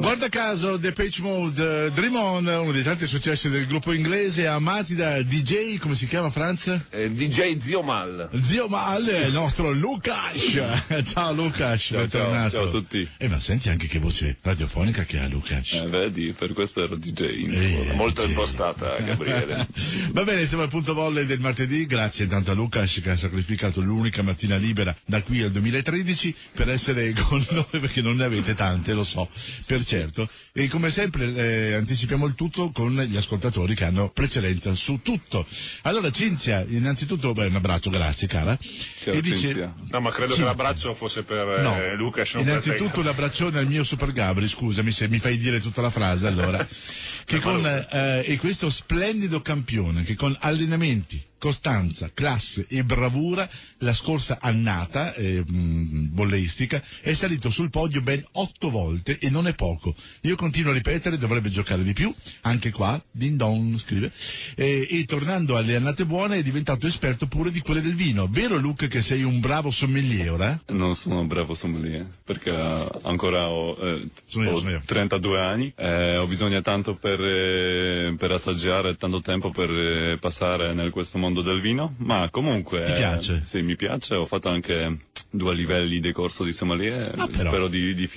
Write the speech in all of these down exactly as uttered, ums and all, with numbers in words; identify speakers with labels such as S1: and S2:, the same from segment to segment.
S1: Guarda caso, Depeche Mode, Dream On, uno dei tanti successi del gruppo inglese, amati da D J, come si chiama, Franz?
S2: Eh, D J Zio Mal.
S1: Zio Mal, il nostro Lucas. Ciao Lucas,
S2: ciao,
S1: bentornato.
S2: Ciao, ciao a tutti.
S1: Eh, ma senti anche che voce radiofonica che ha Lucas.
S2: Eh, vedi, per questo ero D J,
S1: eh,
S2: molto
S1: D J.
S2: impostata, Gabriele.
S1: Va bene, siamo al punto volley del martedì, grazie intanto a Lucas che ha sacrificato l'unica mattina libera da qui al duemilatredici per essere con noi, perché non ne avete tante, lo so, per certo. E come sempre eh, anticipiamo il tutto con gli ascoltatori che hanno precedenza su tutto. Allora Cinzia, innanzitutto beh, un abbraccio, grazie cara.
S2: Ciao,
S1: e dice,
S2: Cinzia.
S3: No, ma credo
S1: Cinzia.
S3: che l'abbraccio fosse per
S1: no,
S3: eh, Lucas. Non
S1: innanzitutto
S3: per
S1: un abbraccione al mio Super Gabri, scusami se mi fai dire tutta la frase allora. che con eh, e questo splendido campione che con allenamenti, costanza, classe e bravura la scorsa annata eh, mh, bolleistica è salito sul podio ben otto volte e non è poco. Io continuo a ripetere, dovrebbe giocare di più, anche qua, Din Don scrive, eh, e tornando alle annate buone è diventato esperto pure di quelle del vino. Vero Luca che sei un bravo sommelier ora?
S2: Non sono un bravo sommelier, perché ancora ho, eh,
S1: sono io,
S2: ho
S1: sono io.
S2: trentadue anni, eh, ho bisogno tanto per, eh, per assaggiare, tanto tempo per eh, passare nel questo mondo del vino, ma comunque
S1: ti piace?
S2: Eh, sì, mi piace, ho fatto anche due livelli di corso di sommelier,
S1: ah,
S2: spero di, di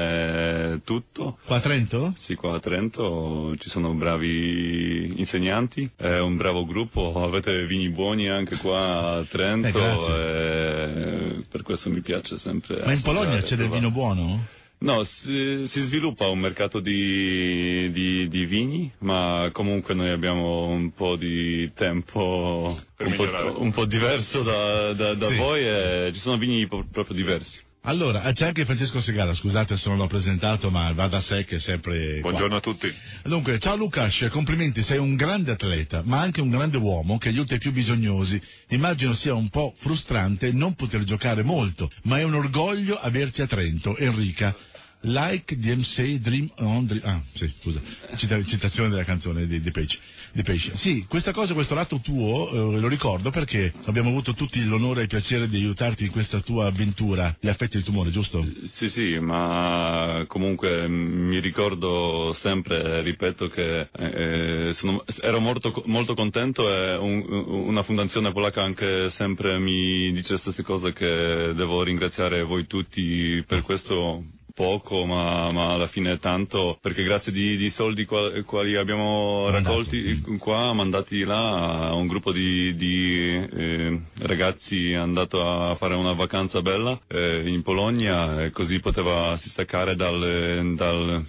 S2: finire tutto.
S1: Qua a Trento?
S2: Sì, qua a Trento ci sono bravi insegnanti, è un bravo gruppo, avete vini buoni anche qua a Trento,
S1: eh,
S2: e per questo mi piace sempre.
S1: Ma in Polonia c'è del vino buono?
S2: No, si, si sviluppa un mercato di, di, di vini, ma comunque noi abbiamo un po' di tempo un po', un po' diverso da, da, da sì, voi e sì. Ci sono vini proprio diversi.
S1: Allora, c'è anche Francesco Segala, scusate se non l'ho presentato, ma va da sé che è sempre
S3: Buongiorno
S1: qua.
S3: a tutti.
S1: Dunque, ciao Lucas, complimenti, sei un grande atleta, ma anche un grande uomo che aiuta i più bisognosi. Immagino sia un po' frustrante non poter giocare molto, ma è un orgoglio averti a Trento. Enrica. Like D M C Dream on Dream. Ah, sì, scusa. Cita, citazione della canzone di Depeche. Depeche. Sì, questa cosa, questo lato tuo, eh, lo ricordo perché abbiamo avuto tutti l'onore e il piacere di aiutarti in questa tua avventura. Gli affetti del tumore, giusto?
S2: Sì, sì, ma comunque mi ricordo sempre, ripeto che eh, sono, ero molto, molto contento e un, una fondazione polacca anche sempre mi dice le stesse cose, che devo ringraziare voi tutti per questo. Poco, ma, ma alla fine tanto, perché grazie di, di soldi quali, quali abbiamo Mandato. raccolti mm. qua, mandati là a un gruppo di, di eh, ragazzi è andato a fare una vacanza bella eh, in Polonia, e così poteva si staccare dal, dal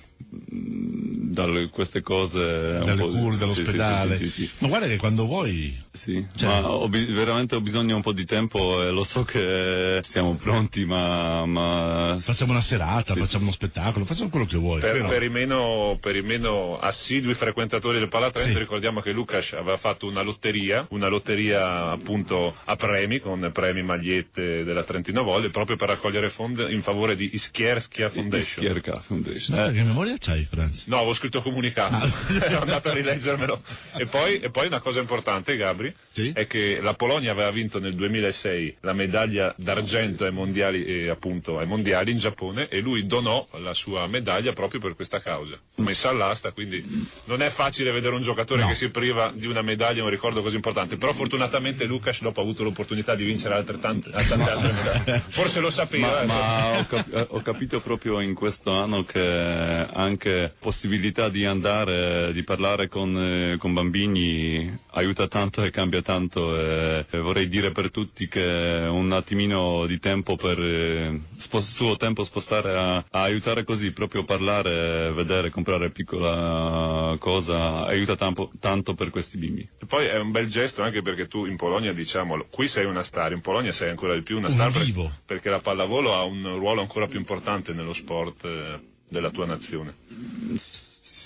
S2: dalle queste cose,
S1: dalle cure dell'ospedale.
S2: Sì, sì, sì, sì, sì.
S1: Ma guarda che quando vuoi
S2: sì,
S1: cioè...
S2: ma ho, veramente ho bisogno un po' di tempo e lo so che siamo pronti, ma, ma...
S1: facciamo una serata,
S2: sì,
S1: facciamo
S2: sì.
S1: uno spettacolo, facciamo quello che vuoi.
S3: Per,
S1: però...
S3: per, i, meno, per i meno assidui frequentatori del Palatrento, sì. Ricordiamo che Lucas aveva fatto una lotteria, una lotteria appunto a premi, con premi magliette della Trentino Volley, proprio per raccogliere fondi in favore di Iskierska Foundation.
S2: Iskierska Foundation.
S1: Ma eh. che memoria c'hai, Franz?
S3: No, avevo scritto comunicato, ah. Ero andato a rileggermelo. E poi, e poi una cosa importante, Gabri,
S1: sì?
S3: È che la Polonia aveva vinto nel duemilasei la medaglia d'argento ai mondiali, eh, appunto ai mondiali in Giappone, e lui donò la sua medaglia proprio per questa causa, messa all'asta, quindi non è facile vedere un giocatore no. che si priva di una medaglia, un ricordo così importante, però fortunatamente Lucas dopo ha avuto l'opportunità di vincere altrettante, altrettante altre medaglie, forse lo sapeva.
S2: Ma, ma ho, cap- ho capito proprio in questo anno che anche possibilità di andare, di parlare con, eh, con bambini aiuta tanto e cambia tanto, e, e vorrei dire per tutti che un attimino di tempo per eh, spos- suo tempo spostare a, a aiutare così, proprio parlare, vedere, comprare piccola cosa aiuta tanto, tanto per questi bimbi.
S3: E poi è un bel gesto anche perché tu in Polonia, diciamolo, qui sei una star, in Polonia sei ancora di più una star perché, perché la pallavolo ha un ruolo ancora più importante nello sport eh, della tua nazione.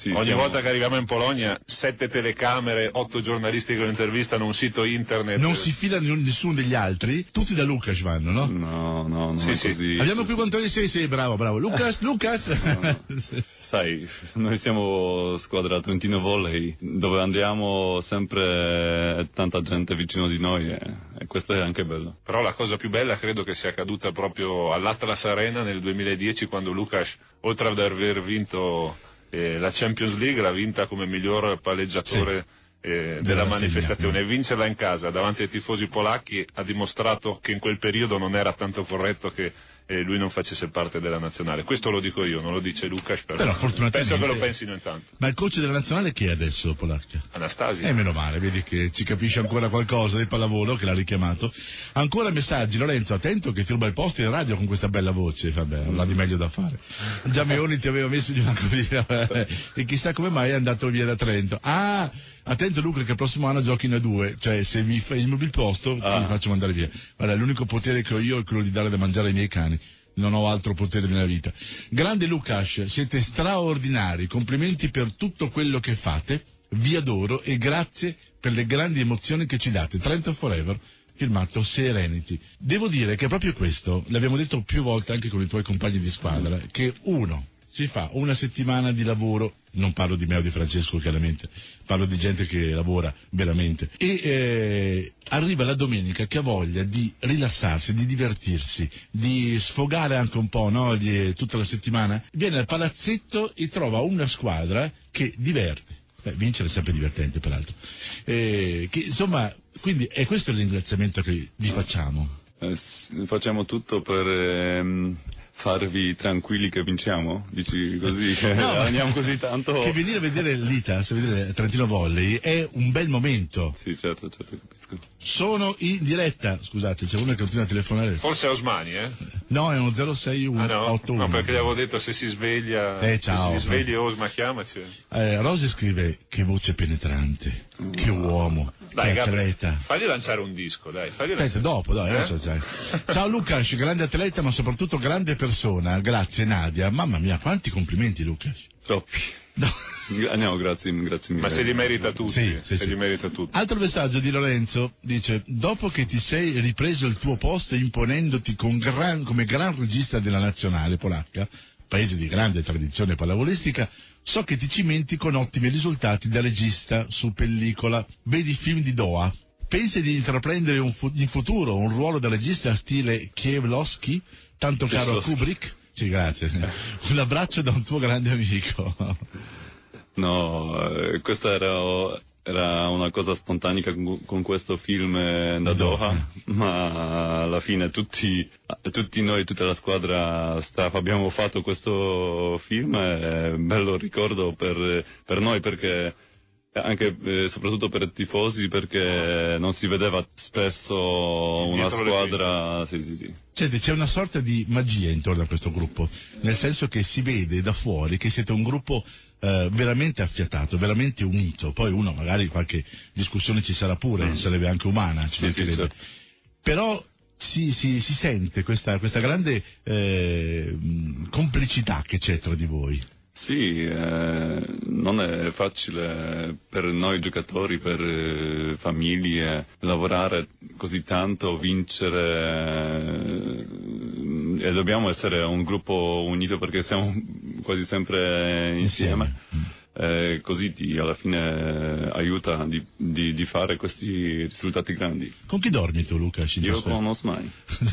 S2: Sì,
S3: Ogni
S2: siamo...
S3: volta che arriviamo in Polonia, sette telecamere, otto giornalisti che lo intervistano, un sito internet.
S1: Non si fida nessuno degli altri, tutti da Lukáš vanno, no?
S2: No, no, non
S3: Sì,
S2: è
S3: sì.
S2: così.
S1: Abbiamo qui quanto sei, sei, bravo, bravo. Lukáš, Lukáš.
S2: No. Sai, noi siamo squadra Trentino Volley, dove andiamo sempre è tanta gente vicino di noi e, e questo è anche bello.
S3: Però la cosa più bella credo che sia accaduta proprio all'Atlas Arena nel duemiladieci, quando Lukáš, oltre ad aver vinto eh, la Champions League, l'ha vinta come miglior palleggiatore sì. eh, della, della manifestazione, e vincerla in casa davanti ai tifosi polacchi ha dimostrato che in quel periodo non era tanto corretto che e lui non facesse parte della nazionale. Questo lo dico io, non lo dice Lukáš, però,
S1: però fortunatamente
S3: penso che lo pensino intanto.
S1: Ma il coach della nazionale chi è adesso, Polacca?
S3: Anastasia.
S1: Eh, meno male, vedi che ci capisce ancora qualcosa di pallavolo, che l'ha richiamato. Ancora messaggi, Lorenzo, attento che ti ruba il posto in radio con questa bella voce, vabbè, non ha di meglio da fare. Già Meoni ti aveva messo di una cosina, e chissà come mai è andato via da Trento. Ah, attento Luca che il prossimo anno giochino a due, cioè se mi fai il posto ah. ti faccio mandare via. Guarda, l'unico potere che ho io è quello di dare da mangiare ai miei cani. Non ho altro potere nella vita. Grande Lukáš, siete straordinari, complimenti per tutto quello che fate, vi adoro e grazie per le grandi emozioni che ci date. Trento Forever, firmato Serenity. Devo dire che proprio questo, l'abbiamo detto più volte anche con i tuoi compagni di squadra, che uno si fa una settimana di lavoro, non parlo di me o di Francesco chiaramente, parlo di gente che lavora veramente, e eh, arriva la domenica che ha voglia di rilassarsi, di divertirsi, di sfogare anche un po', no, di, tutta la settimana, viene al palazzetto e trova una squadra che diverte. Beh, vincere è sempre divertente peraltro. Eh, che, insomma, quindi è questo il ringraziamento che vi facciamo.
S2: Eh, facciamo tutto per... Ehm... farvi tranquilli che vinciamo? Dici così, che no, andiamo così tanto?
S1: Che venire a vedere l'I T A S, vedere Trentino Volley è un bel momento.
S2: Sì, certo, certo, capisco.
S1: Sono in diretta, scusate, c'è uno che continua a telefonare.
S3: Forse è Osmani, eh?
S1: No, è uno zero sei uno otto uno.
S3: Ah, no? No, perché gli avevo detto se si sveglia,
S1: eh, ciao,
S3: se si sveglia Osma chiamaci.
S1: Eh, Rosy scrive, che voce penetrante, mm. che uomo,
S3: dai,
S1: che atleta.
S3: Gabri, fagli lanciare un disco, dai. Fagli
S1: Aspetta,
S3: lanciare...
S1: dopo, dai.
S3: Eh?
S1: So, dai. Ciao Lukáš, grande atleta ma soprattutto grande persona, grazie Nadia. Mamma mia, quanti complimenti Lukáš.
S2: Troppi.
S1: No.
S2: Andiamo, grazie, grazie mille.
S3: Ma se li merita tutti,
S1: sì, sì,
S3: se
S1: sì.
S3: li merita tutti.
S1: Altro messaggio di Lorenzo, dice, dopo che ti sei ripreso il tuo posto imponendoti con gran, come gran regista della nazionale polacca, paese di grande tradizione pallavolistica, so che ti cimenti con ottimi risultati da regista su pellicola. Vedi i film di Doha. Pensi di intraprendere un fu- in futuro un ruolo da regista stile Kiełowski, tanto caro a Kubrick? Sì, grazie. Un abbraccio da un tuo grande amico.
S2: No, eh, questa era, era una cosa spontanea con, con questo film eh, da Doha, ma alla fine tutti, tutti noi, tutta la squadra staff abbiamo fatto questo film, è un bello ricordo per, per noi perché anche eh, soprattutto per i tifosi perché non si vedeva spesso una squadra sì, sì, sì.
S1: Senti, c'è una sorta di magia intorno a questo gruppo, nel senso che si vede da fuori che siete un gruppo eh, veramente affiatato, veramente unito. Poi uno magari qualche discussione ci sarà pure, mm. sarebbe anche umana, ci
S2: sì, sì, certo.
S1: Però si, si, si sente questa, questa grande eh, complicità che c'è tra di voi.
S2: Sì, eh, non è facile per noi giocatori, per eh, famiglie, lavorare così tanto, vincere eh, e dobbiamo essere un gruppo unito perché siamo quasi sempre insieme. insieme. Eh, così ti, alla fine aiuta di, di, di fare questi risultati grandi.
S1: Con chi dormi tu, Lukáš?
S2: Io con Osmani.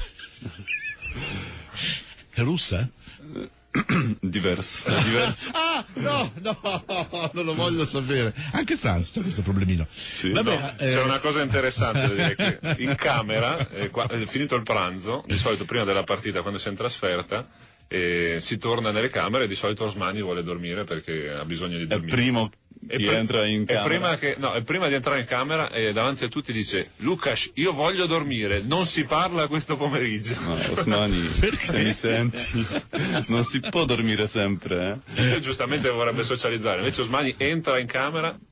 S1: È russa?
S2: Diverso, diverso.
S1: Ah, no, no, non lo voglio sapere. Anche Franz c'ha questo problemino.
S3: Sì, Vabbè, no, eh... C'è una cosa interessante da dire che in camera, eh, qua, eh, finito il pranzo, di solito prima della partita, quando si è in trasferta, eh, si torna nelle camere e di solito Osmani vuole dormire perché ha bisogno di dormire.
S2: È il primo che pre- entra in camera.
S3: E prima, che, no, e prima di entrare in camera e davanti a tutti dice Lukáš, io voglio dormire, non si parla questo pomeriggio.
S2: No, Osmani, se mi senti, non si può dormire sempre. Eh?
S3: E giustamente vorrebbe socializzare, invece Osmani entra in camera,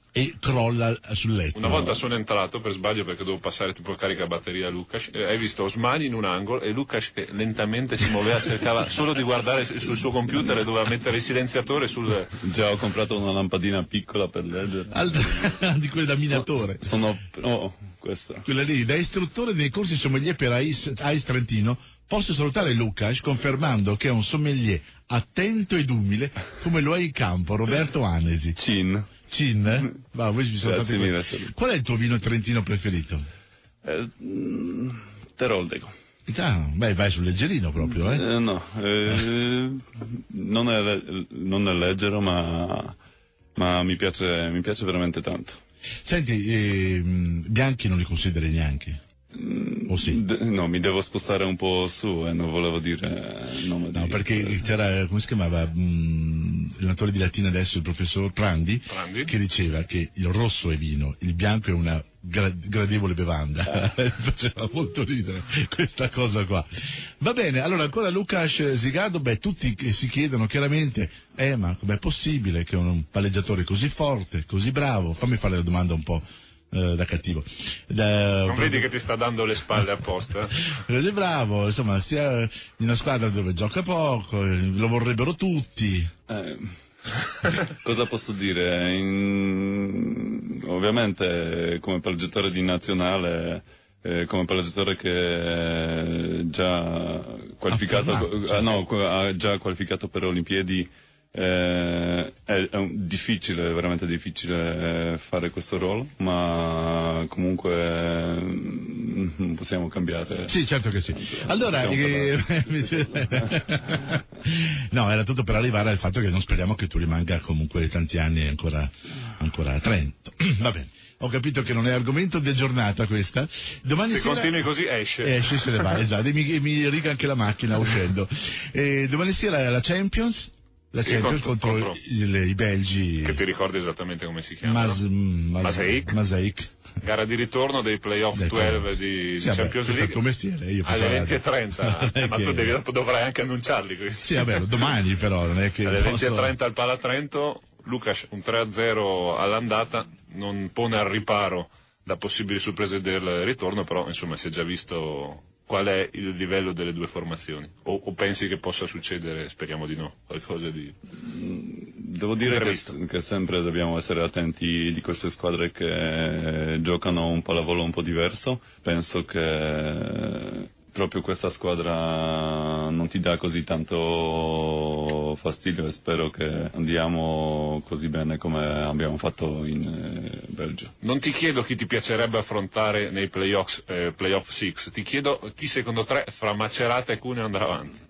S1: e crolla sul letto.
S3: Una volta sono entrato per sbaglio perché dovevo passare tipo carica batteria a Lukasz, e hai visto Osmani in un angolo e Lukasz che lentamente si muoveva, cercava solo di guardare sul suo computer e doveva mettere il silenziatore sul...
S2: Già ho comprato una lampadina piccola per leggere.
S1: Al... di quelle da minatore.
S2: Sono... Oh, questa.
S1: Quella lì, da istruttore nei corsi sommelier per Ais, Ais Trentino, posso salutare Lukasz confermando che è un sommelier attento ed umile come lo è in campo Roberto Anesi.
S2: Cin.
S1: Cin, eh? Va, voi ci sono
S2: Grazie
S1: fatti
S2: mille.
S1: Qual è il tuo vino trentino preferito?
S2: Eh, mm, Teroldego.
S1: Ah, beh, vai sul leggerino proprio, eh?
S2: Eh, no, eh, non, è, non è leggero, ma, ma mi piace, mi piace veramente tanto.
S1: Senti, eh, bianchi non li consideri neanche? O sì?
S2: D- no, mi devo spostare un po' su e non volevo dire il nome.
S1: No,
S2: di...
S1: perché c'era, come si chiamava, mh, l'allenatore di latina adesso, il professor Prandi,
S3: Prandi,
S1: che diceva che il rosso è vino, il bianco è una gra- gradevole bevanda.
S2: Eh.
S1: Faceva molto ridere questa cosa qua. Va bene, allora ancora Lukasz Zigado, beh, tutti si chiedono chiaramente, eh ma com'è possibile che un palleggiatore così forte, così bravo, fammi fare la domanda un po' Uh, da cattivo. Da,
S3: non vedi che ti sta dando le spalle apposta?
S1: È bravo, insomma, stia in una squadra dove gioca poco, lo vorrebbero tutti.
S2: Eh, cosa posso dire? In... Ovviamente come palleggiatore di nazionale, eh, come palleggiatore che è già qualificato, ah, no, ha già qualificato per Olimpiadi. Eh, è, è un, difficile, veramente difficile fare questo ruolo, ma comunque non possiamo cambiare.
S1: Sì, certo che sì. Allora, eh, no, era tutto per arrivare al fatto che non speriamo che tu rimanga comunque tanti anni ancora, ancora a Trento. Va bene. Ho capito che non è argomento di giornata questa. Domani
S3: se
S1: sera...
S3: continui così esce.
S1: Esce, se ne va, esatto. E mi, mi riga anche la macchina uscendo. E domani sera la Champions. La
S3: sì,
S1: Champions
S3: contro,
S1: contro,
S3: contro
S1: i, i belgi.
S3: Che ti ricordi esattamente come si chiama?
S1: Mas, mas,
S3: Maseic.
S1: Maseic.
S3: Gara di ritorno dei playoff
S1: dei
S3: dodici di,
S1: sì,
S3: di Champions
S1: vabbè,
S3: League.
S1: È il tuo mestiere, io
S3: alle venti e trenta. Ma
S1: che...
S3: tu devi, dovrai anche annunciarli questi.
S1: Sì, vabbè, domani però non è che
S3: alle venti e
S1: posso...
S3: trenta al Palatrento. Lukasz un tre a zero all'andata, non pone al riparo da possibili sorprese del ritorno, però insomma si è già visto qual è il livello delle due formazioni, o, o pensi che possa succedere, speriamo di no, qualcosa di...
S2: Devo dire che, che sempre dobbiamo essere attenti di queste squadre che giocano un pallavolo un po' diverso. Penso che proprio questa squadra non ti dà così tanto fastidio e spero che andiamo così bene come abbiamo fatto in eh, Belgio.
S3: Non ti chiedo chi ti piacerebbe affrontare nei playoff, eh, playoff sei, ti chiedo chi secondo te fra Macerata e Cuneo andrà avanti.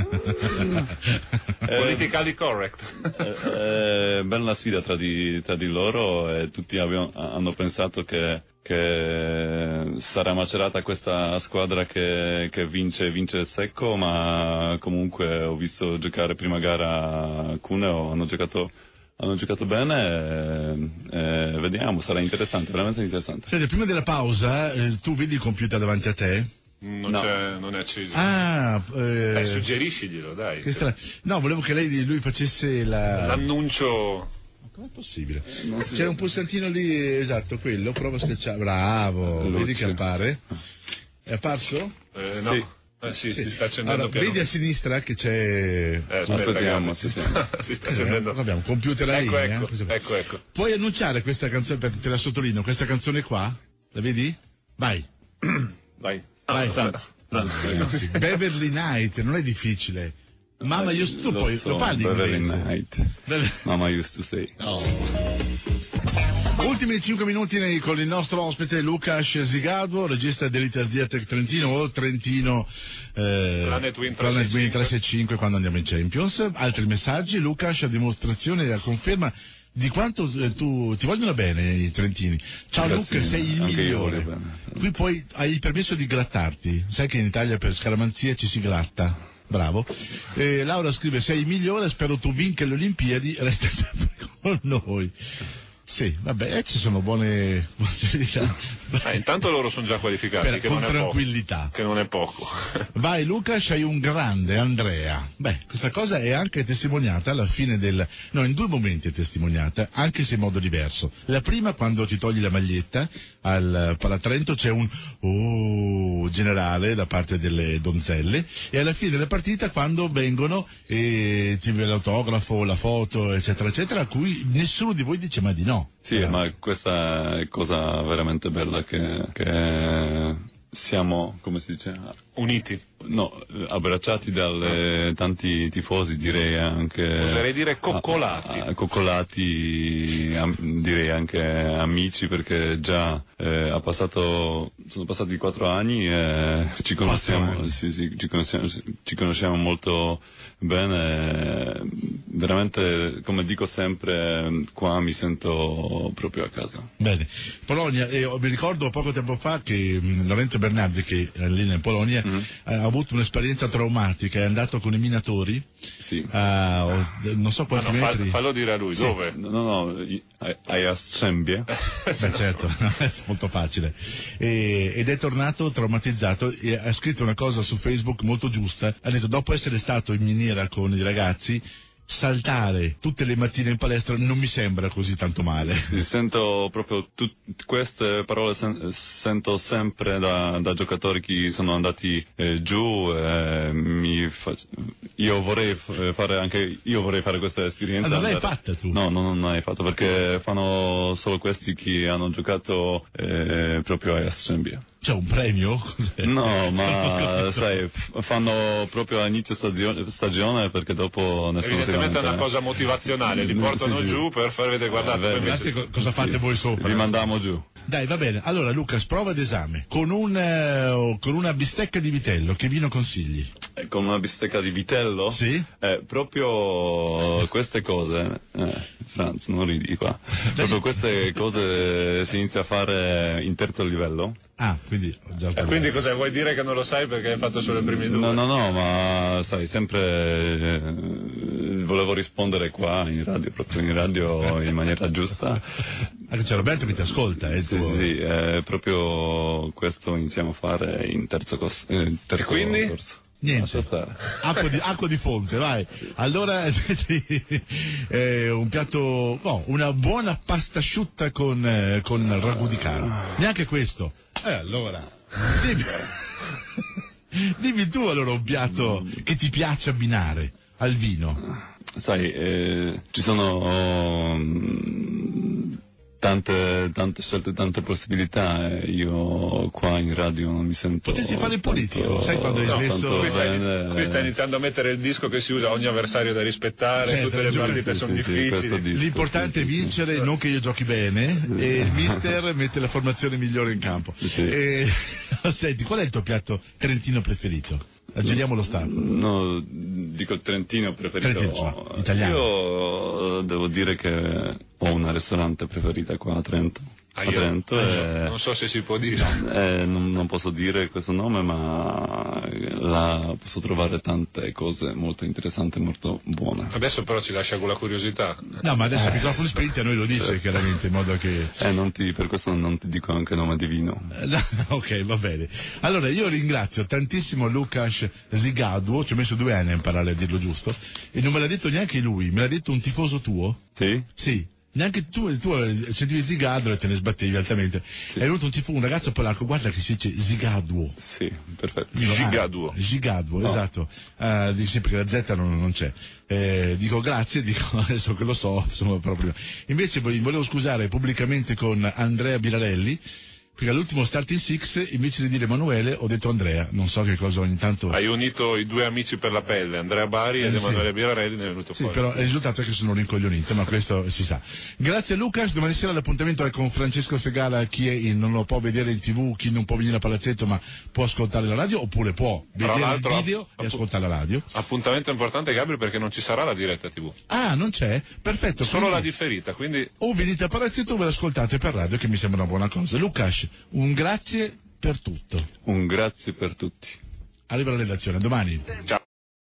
S3: Politically correct.
S2: È bella sfida tra di, tra di loro e tutti abbiamo, hanno pensato che che sarà Macerata questa squadra che, che vince vince secco, ma comunque ho visto giocare prima gara Cuneo, hanno giocato hanno giocato bene e, e vediamo, sarà interessante, veramente interessante.
S1: Senti, prima della pausa eh, tu vedi il computer davanti a te?
S3: Non,
S2: no.
S3: c'è, non è acceso.
S1: Ah, eh,
S3: dai, suggerisciglielo, dai.
S1: Che stra... No, volevo che lei lui facesse la...
S3: l'annuncio.
S1: Com'è possibile? Eh, C'è un pulsantino lì, esatto, quello, prova a schiacciare. Bravo, Luce. Vedi che appare? È apparso?
S3: Eh, no.
S2: Sì.
S3: Eh, sì,
S2: sì.
S3: si sta accendendo
S1: allora,
S3: piano.
S1: vedi a sinistra che c'è...
S3: Eh, aspetta,
S2: Aspettiamo,
S3: si,
S2: sì,
S3: sta, si sta accendendo.
S1: Eh, abbiamo un computer a
S3: ecco,
S1: linea.
S3: ecco,
S1: eh?
S3: ecco, ecco.
S1: Puoi annunciare questa canzone, te la sottolineo, questa canzone qua? La vedi? Vai.
S2: Vai.
S1: Vai.
S2: Ah,
S1: ah, Beverly Night, non è difficile. Mamma, io tu
S2: lo
S1: poi
S2: so,
S1: lo parli
S2: Beverly
S1: inglese.
S2: Night.
S1: Beverly...
S2: Mama used to say.
S1: Oh. Ultimi cinque minuti nei, con il nostro ospite Lukasz Zigado, regista dell'Italdiatec Trentino o Trentino eh,
S3: Planet Win
S1: tre sei cinque quando andiamo in Champions. Altri messaggi, Lukasz a dimostrazione e a conferma di quanto eh, tu ti vogliono bene i trentini. Ciao Luca, sei il migliore. Qui poi hai il permesso di grattarti. Sai che in Italia per scaramanzia ci si gratta. Bravo. Eh, Laura scrive: sei il migliore, spero tu vinca le Olimpiadi, resta sempre con noi. Sì, vabbè, ci sono buone possibilità.
S3: Eh, intanto loro sono già qualificati,
S1: per,
S3: che,
S1: con
S3: non è
S1: tranquillità.
S3: poco, che non è poco.
S1: Vai Luca, sei un grande, Andrea. Beh, questa cosa è anche testimoniata alla fine del... No, in due momenti è testimoniata, anche se in modo diverso. La prima, quando ti togli la maglietta al Palatrento, c'è un oh generale da parte delle donzelle, e alla fine della partita, quando vengono e ti viene l'autografo, la foto, eccetera, eccetera, a cui nessuno di voi dice ma di no.
S2: Sì,
S1: eh.
S2: ma questa è cosa veramente bella, che, che siamo, come si dice?
S3: Uniti.
S2: No, abbracciati dalle tanti tifosi, direi anche...
S3: Oserei dire coccolati.
S2: A, a, coccolati, am, direi anche amici, perché già eh, ha passato, sono passati quattro anni e ci conosciamo, sì, sì, ci conosciamo, ci conosciamo molto bene. Veramente, come dico sempre, qua mi sento proprio a casa.
S1: Bene. Polonia, eh, mi ricordo poco tempo fa che mh, Lorenzo Bernardi, che è lì in Polonia, mm-hmm. ha avuto un'esperienza traumatica, è andato con i minatori,
S2: sì.
S1: a, oh, non so quanti
S3: no,
S1: metri.
S3: Fallo dire a lui,
S1: sì.
S3: Dove?
S2: No, no, a Jastrzębie.
S1: Beh, certo, è molto facile. E, ed è tornato traumatizzato e ha scritto una cosa su Facebook molto giusta. Ha detto: dopo essere stato in miniera con i ragazzi, saltare tutte le mattine in palestra non mi sembra così tanto male.
S2: Sì, sento proprio tut- queste parole, sen- sento sempre da, da giocatori che sono andati eh, giù. Eh, mi fa- io vorrei fare anche io vorrei fare questa esperienza.
S1: Ma non l'hai fatta tu?
S2: No, no, non l'hai fatto, perché fanno solo questi che hanno giocato eh, proprio a Jastrzębie.
S1: C'è un premio?
S2: No, ma sai, fanno proprio a inizio stagione, stagione perché dopo nessuno si
S3: evidentemente è una cosa motivazionale, li portano
S2: sì, sì.
S3: giù per far vedere, guardate,
S2: eh,
S1: guardate co- cosa fate
S2: sì.
S1: voi sopra.
S2: Li mandiamo giù.
S1: Dai, va bene. Allora, Lucas, prova d'esame. Con, un, uh, con una bistecca di vitello, che vino consigli?
S2: Eh, con una bistecca di vitello?
S1: Sì.
S2: Eh, proprio queste cose, eh, Franz, non ridi qua. Proprio queste cose si inizia a fare in terzo livello.
S1: Ah, quindi ho già
S3: eh, quindi cos'è? Vuoi dire che non lo sai perché hai fatto solo i primi due?
S2: No, no, no, ma sai, sempre eh, volevo rispondere qua in radio, proprio in radio in maniera giusta.
S1: Anche c'è Roberto che ti ascolta, eh,
S2: Sì,
S1: tuo...
S2: sì, eh, proprio questo iniziamo a fare in terzo, cos- eh, terzo
S3: e quindi?
S2: corso.
S1: Niente, acqua di, acqua di fonte, vai. Allora eh, un piatto, no, una buona pasta asciutta con, eh, con ragù di carne. Neanche questo. Eh, allora, dimmi, dimmi tu allora un piatto che ti piace abbinare al vino.
S2: Sai, eh, ci sono um, tante, tante scelte, tante possibilità. Eh. Io qua in radio non mi sento.
S1: Potresti fare il politico,
S2: tanto,
S1: sai quando hai smesso?
S3: Qui stai, qui stai iniziando a mettere il disco che si usa, ogni avversario da rispettare,
S1: certo,
S3: tutte le
S1: giuro,
S3: partite
S2: sì,
S3: sono
S2: sì,
S3: difficili.
S2: disco,
S1: l'importante
S2: sì,
S1: è vincere,
S2: sì.
S1: non che io giochi bene, e il mister mette la formazione migliore in campo.
S2: Sì.
S1: E, senti, qual è il tuo piatto trentino preferito? Aggeliamo lo stato.
S2: No, dico il trentino preferito.
S1: Trentino, no, italiano.
S2: Io devo dire che ho una ristorante preferita qua a Trento.
S3: Ah,
S2: a
S3: io,
S2: Trento
S3: ah,
S2: e,
S3: non so se si può dire.
S2: eh, non, non posso dire questo nome, ma là posso trovare tante cose molto interessanti, molto buone.
S3: Adesso però ci lascia con la curiosità.
S1: No, ma adesso i microfoni spenti a noi lo dice chiaramente, in modo che...
S2: Eh, non ti, per questo non ti dico anche nome di vino.
S1: No, ok, va bene. Allora, io ringrazio tantissimo Lukas Zigaduo, ci ho messo due anni a imparare a dirlo giusto, e non me l'ha detto neanche lui, me l'ha detto un tifoso tuo.
S2: Sì?
S1: Sì. Neanche tu, il tuo, sentivi Zigaduo e te ne sbattevi altamente. Sì. È venuto un tipo, un ragazzo polacco, guarda che si dice Zigaduo.
S2: Sì, perfetto.
S3: Zigaduo.
S1: Ah, Zigaduo,
S2: no.
S1: esatto. Uh, dico, sì, perché la Z non, non c'è. Eh, dico grazie, dico adesso che lo so, insomma, proprio. Invece volevo scusare pubblicamente con Andrea Birarelli, perché all'ultimo Starting Six, invece di dire Emanuele, ho detto Andrea, non so che cosa ogni tanto...
S3: Hai unito i due amici per la pelle, Andrea Bari
S1: eh,
S3: ed
S1: sì.
S3: Emanuele Birarelli, ne è venuto
S1: sì,
S3: fuori.
S1: però il risultato è che sono rincoglionito, ma questo si sa. Grazie a Lucas, domani sera l'appuntamento è con Francesco Segala, chi è in, non lo può vedere in tv, chi non può venire a Palazzetto ma può ascoltare la radio, oppure può vedere il video app- e ascoltare la radio.
S3: Appuntamento importante, Gabriele, perché non ci sarà la diretta tivù.
S1: Ah, non c'è? Perfetto.
S3: Solo
S1: quindi...
S3: la differita, quindi...
S1: O venite a Palazzetto o ve l'ascoltate per radio, che mi sembra una buona cosa. Lucas, un grazie per tutto.
S2: Un grazie per tutti.
S1: Arriva la redazione, domani.
S3: Ciao.